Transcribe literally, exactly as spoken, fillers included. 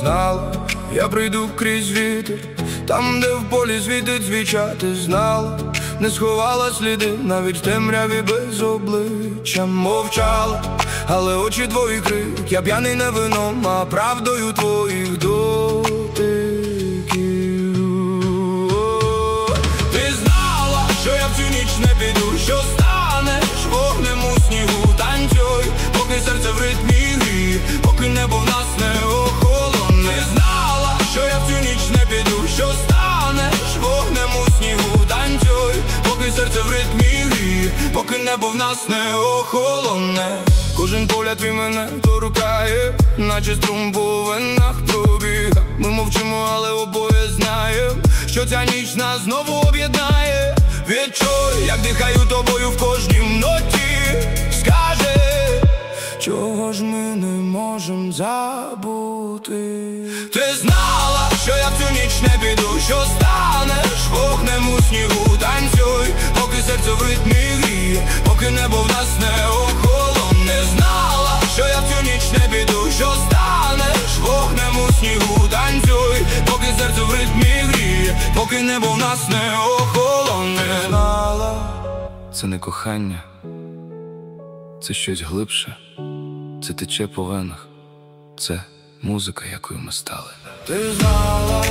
знала, я прийду крізь вітер, там, де в полі світить свіча. Ти знала, не сховала сліди, навіть в темряві без обличчя. Мовчала, але очі твої крик. Я п'яний не вином, а правдою твоїх дотиків. Ти знала, що я в цю ніч не піду, що станеш вогнем у снігу. Танцюй, поки серце в ритмі гріє, поки небо в нас не охолоне. Ти знала, що я в цю ніч не піду, що станеш вогнем у снігу. Танцюй, поки серце в ритмі гріє, поки небо в нас не охолоне. Кожен погляд твій мене торкає, наче струм по венах пробіга. Ми мовчимо, але обоє знаєм, що ця ніч нас знову об'єднає. Відчуй, як дихаю тобою в кожній ноті. Скажи, чого ж ми не можем забути? Ти знала, що я в цю ніч не піду, що станеш вогнем у снігу. Танцюй, поки серце в ритмі гріє, поки небо в нас не охолоне. Знала, що я в цю ніч не піду, що станеш вогнем у снігу. Танцюй, поки серце в ритмі гріє, поки небо в нас не охолоне. Знала, це не кохання, це щось глибше. Це тече по венах, це музика, якою ми стали. Ти знала,